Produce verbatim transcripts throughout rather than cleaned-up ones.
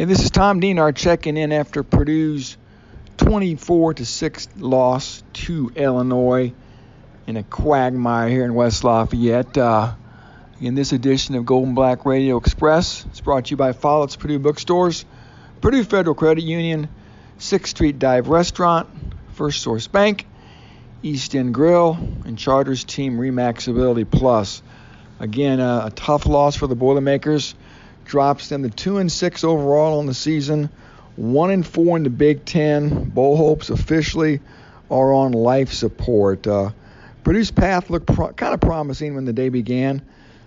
Hey, this is Tom Dienard checking in after Purdue's twenty-four to six loss to Illinois in a quagmire here in West Lafayette. Uh, in this edition of Golden Black Radio Express, it's brought to you by Follett's Purdue Bookstores, Purdue Federal Credit Union, sixth Street Dive Restaurant, First Source Bank, East End Grill, and Charters Team Remax Ability Plus. Again, uh, a tough loss for the Boilermakers. Drops them to two and six overall on the season, one and four in the Big Ten. Bowl hopes officially are on life support. Uh, Purdue's path looked pro- kind of promising when the day began.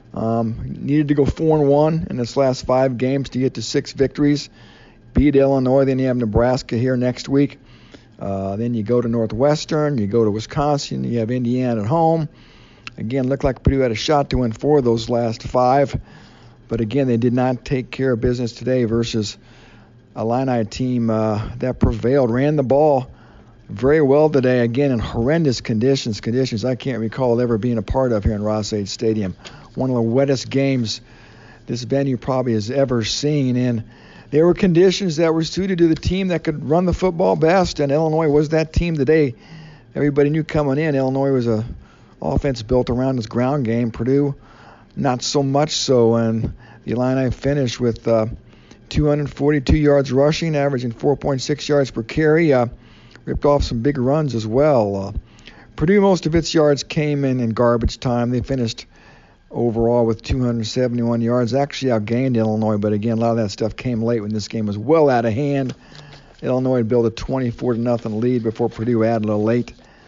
Um, needed to go four and one in its last five games to get to six victories. Beat Illinois, then you have Nebraska here next week. Uh, then you go to Northwestern, you go to Wisconsin, you have Indiana at home. Again, looked like Purdue had a shot to win four of those last five. But again, they did not take care of business today versus a Illini team uh, that prevailed, ran the ball very well today, again, in horrendous conditions, conditions I can't recall ever being a part of here in Ross-Ade Stadium. One of the wettest games this venue probably has ever seen. And there were conditions that were suited to the team that could run the football best, and Illinois was that team today. Everybody knew coming in, Illinois was a offense built around its ground game. Purdue, not so much so, and the Illini finished with uh, two hundred forty-two yards rushing, averaging four point six yards per carry. Uh, ripped off some big runs as well. Uh, Purdue, most of its yards came in in garbage time. They finished overall with two hundred seventy-one yards. Actually outgained Illinois, but again, a lot of that stuff came late when this game was well out of hand. Illinois had built a twenty-four to nothing lead before Purdue added a late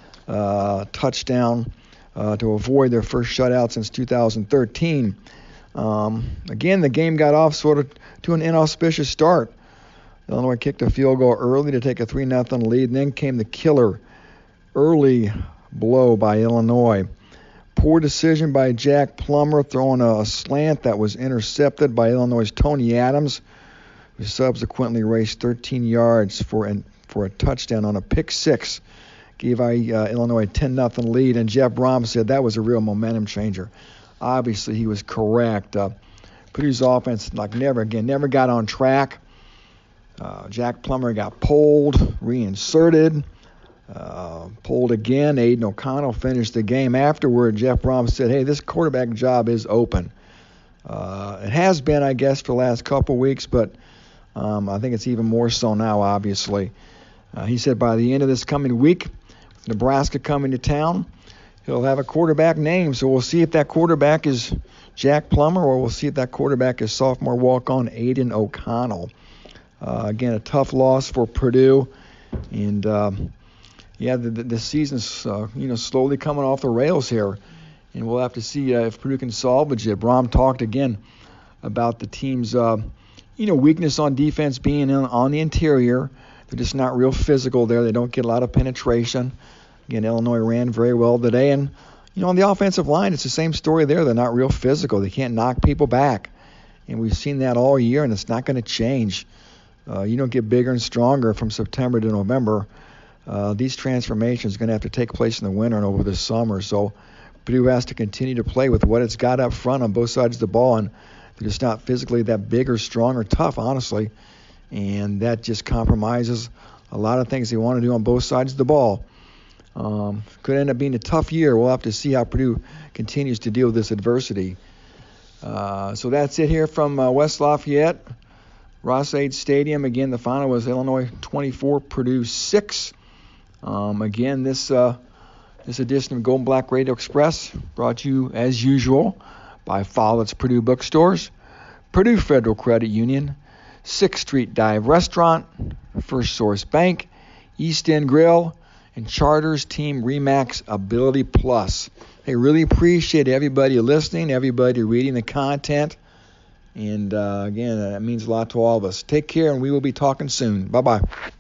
uh, touchdown Uh, to avoid their first shutout since two thousand thirteen. Um, again, the game got off sort of to an inauspicious start. Illinois kicked a field goal early to take a three nothing lead, and then came the killer early blow by Illinois. Poor decision by Jack Plummer, throwing a, a slant that was intercepted by Illinois' Tony Adams, who subsequently raced thirteen yards for, an, for a touchdown on a pick six. Gave uh, Illinois a ten nothing lead, and Jeff Brom said that was a real momentum changer. Obviously, he was correct. Uh, Purdue's offense, like never again, never got on track. Uh, Jack Plummer got pulled, reinserted, uh, pulled again. Aiden O'Connell finished the game afterward. Jeff Brom said, hey, this quarterback job is open. Uh, it has been, I guess, for the last couple weeks, but um, I think it's even more so now, obviously. Uh, he said by the end of this coming week, Nebraska coming to town, he'll have a quarterback name. So we'll see if that quarterback is Jack Plummer, or we'll see if that quarterback is sophomore walk-on Aiden O'Connell. Uh, again, a tough loss for Purdue. And, um, yeah, the, the, the season's uh, you know, slowly coming off the rails here. And we'll have to see uh, if Purdue can salvage it. Brom talked again about the team's uh, you know, weakness on defense being in, on the interior. They're just not real physical there. They don't get a lot of penetration. Again, Illinois ran very well today. And, you know, on the offensive line, it's the same story there. They're not real physical. They can't knock people back. And we've seen that all year, and it's not going to change. Uh, you don't get bigger and stronger from September to November. Uh, these transformations are going to have to take place in the winter and over the summer. So Purdue has to continue to play with what it's got up front on both sides of the ball. And they're just not physically that big or strong or tough, honestly. And that just compromises a lot of things they want to do on both sides of the ball. Um, could end up being a tough year. We'll have to see how Purdue continues to deal with this adversity. Uh, so that's it here from uh, West Lafayette, Ross-Ade Stadium. Again, the final was Illinois twenty-four, Purdue six. Um, again, this uh, this edition of Golden Black Radio Express brought to you, as usual, by Follett's Purdue Bookstores, Purdue Federal Credit Union, sixth Street Dive Restaurant, First Source Bank, East End Grill, and Charters Team Remax Ability Plus. Hey, really appreciate everybody listening, everybody reading the content. And, uh, again, that means a lot to all of us. Take care, and we will be talking soon. Bye-bye.